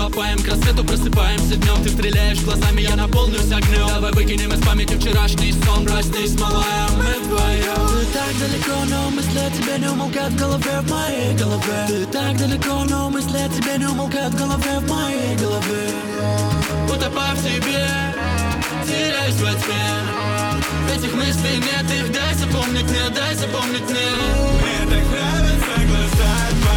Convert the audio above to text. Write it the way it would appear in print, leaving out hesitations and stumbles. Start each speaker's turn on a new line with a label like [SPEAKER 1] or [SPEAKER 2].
[SPEAKER 1] утопаем, к рассвету просыпаемся днем. Ты стреляешь глазами, я наполнюсь огнем. Давай выкинем из памяти вчерашний сон. Проснись, малая, мы вдвоем. Ты так далеко, но мысли о тебе не умолкают в голове, в моей голове. Ты так далеко, но мысли о тебе не умолкают в голове, в моей голове. Утопая в тебе, теряюсь во тьме. Этих мыслей нет, их дай запомнить мне, дай запомнить мне.
[SPEAKER 2] Мне так нравятся глаза